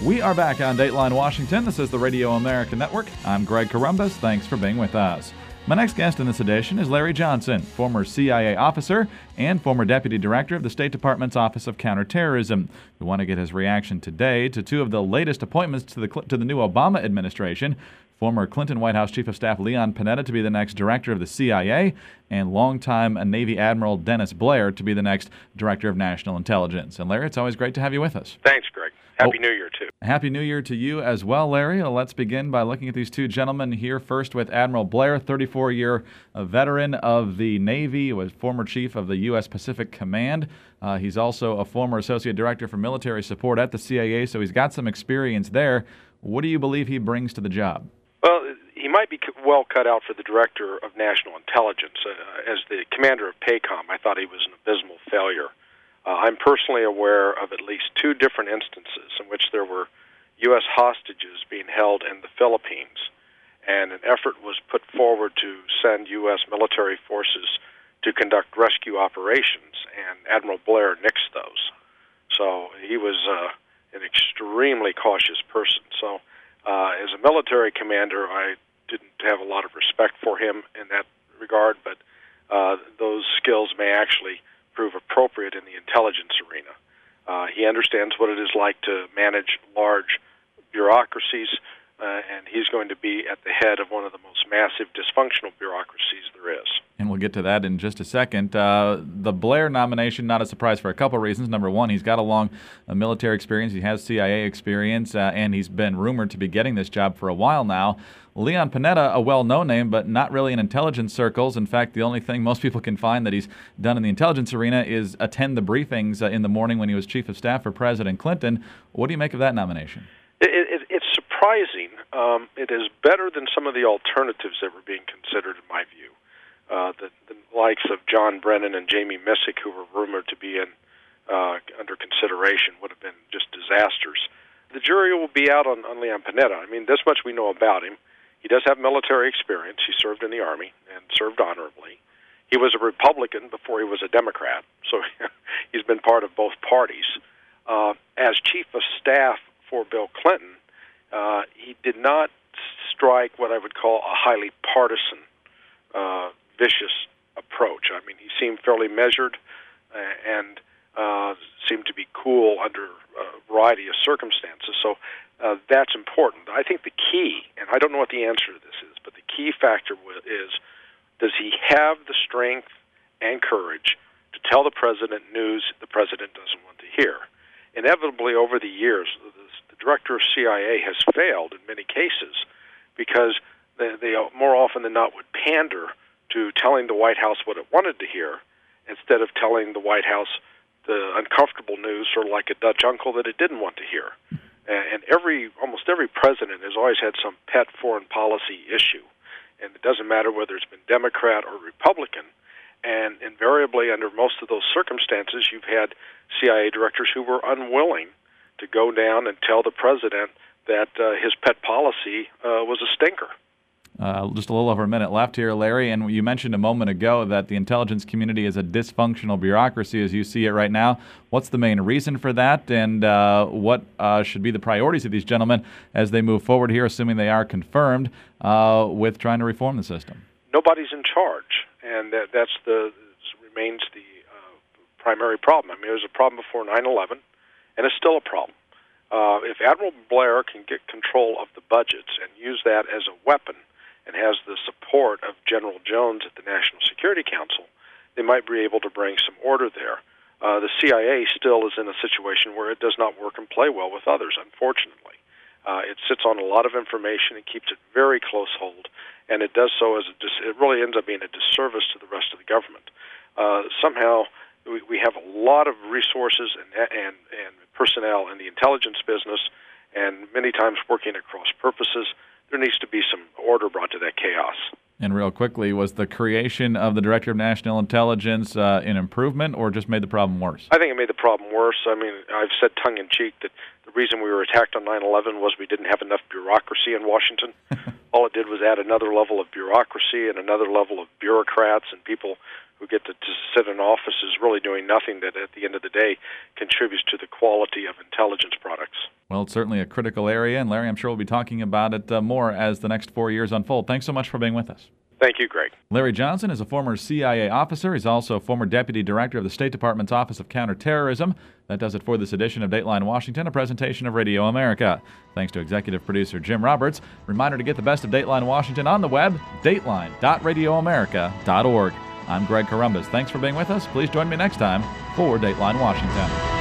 We are back on Dateline Washington. This is the Radio America Network. I'm Greg Corombos. Thanks for being with us. My next guest in this edition is Larry Johnson, former CIA officer and former Deputy Director of the State Department's Office of Counterterrorism. We want to get his reaction today to two of the latest appointments to the new Obama administration. Former Clinton White House Chief of Staff Leon Panetta to be the next director of the CIA, and longtime Navy Admiral Dennis Blair to be the next Director of National Intelligence. And Larry, it's always great to have you with us. Thanks, Greg. Happy New Year, too. Happy New Year to you as well, Larry. Let's begin by looking at these two gentlemen here. First with Admiral Blair, 34-year veteran of the Navy, was former chief of the U.S. Pacific Command. He's also a former associate director for military support at the CIA, so he's got some experience there. What do you believe he brings to the job? Well, he might be well cut out for the Director of National Intelligence. As the commander of PACOM, I thought he was an abysmal failure. I'm personally aware of at least two different instances in which there were U.S. hostages being held in the Philippines, and an effort was put forward to send U.S. military forces to conduct rescue operations, and Admiral Blair nixed those. So he was an extremely cautious person. So as a military commander, I didn't have a lot of respect for him in that regard, but those skills may actually prove appropriate in the intelligence arena. He understands what it is like to manage large bureaucracies, and he's going to be at the head of one of the most massive dysfunctional bureaucracies there is. And we'll get to that in just a second. The Blair nomination, not a surprise for a couple of reasons. Number one, he's got a long military experience. He has CIA experience, and he's been rumored to be getting this job for a while now. Leon Panetta, a well-known name, but not really in intelligence circles. In fact, the only thing most people can find that he's done in the intelligence arena is attend the briefings in the morning when he was chief of staff for President Clinton. What do you make of that nomination? It's surprising. It is better than some of the alternatives that were being considered, in my view. The likes of John Brennan and Jamie Missick, who were rumored to be under consideration, would have been just disasters. The jury will be out on Leon Panetta. I mean, this much we know about him. He does have military experience. He served in the Army and served honorably. He was a Republican before he was a Democrat, so he's been part of both parties. As chief of staff for Bill Clinton, he did not strike what I would call a highly partisan, vicious approach. I mean, he seemed fairly measured and seemed to be cool under a variety of circumstances. So that's important. I think the key, and I don't know what the answer to this is, but the key factor is, does he have the strength and courage to tell the president news the president doesn't want to hear? Inevitably, over the years, the director of CIA has failed in many cases because they more often than not would pander to telling the White House what it wanted to hear instead of telling the White House the uncomfortable news, sort of like a Dutch uncle, that it didn't want to hear. And almost every president has always had some pet foreign policy issue, and it doesn't matter whether it's been Democrat or Republican. And invariably, under most of those circumstances, you've had CIA directors who were unwilling to go down and tell the president that his pet policy was a stinker. Just a little over a minute left here, Larry, and you mentioned a moment ago that the intelligence community is a dysfunctional bureaucracy as you see it right now. What's the main reason for that, and what should be the priorities of these gentlemen as they move forward here, assuming they are confirmed, with trying to reform the system? Nobody's in charge, and that remains the primary problem. I mean, it was a problem before 9/11, and it's still a problem. If Admiral Blair can get control of the budgets and use that as a weapon, and has the support of General Jones at the National Security Council, they might be able to bring some order there. The CIA still is in a situation where it does not work and play well with others, unfortunately. It sits on a lot of information and keeps it very close hold, and it does so it really ends up being a disservice to the rest of the government. Somehow, we have a lot of resources and personnel in the intelligence business, and many times working at cross purposes. There needs to be some order brought to that chaos. And real quickly, was the creation of the Director of National Intelligence an improvement or just made the problem worse? I think it made the problem worse. I mean, I've said tongue-in-cheek that the reason we were attacked on 9/11 was we didn't have enough bureaucracy in Washington. All it did was add another level of bureaucracy and another level of bureaucrats and people who get to sit in offices really doing nothing that at the end of the day contributes to the quality of intelligence products. Well, it's certainly a critical area, and Larry, I'm sure we'll be talking about it more as the next 4 years unfold. Thanks so much for being with us. Thank you, Greg. Larry Johnson is a former CIA officer. He's also a former deputy director of the State Department's Office of Counterterrorism. That does it for this edition of Dateline Washington, a presentation of Radio America. Thanks to executive producer Jim Roberts. Reminder to get the best of Dateline Washington on the web, dateline.radioamerica.org. I'm Greg Corombos. Thanks for being with us. Please join me next time for Dateline Washington.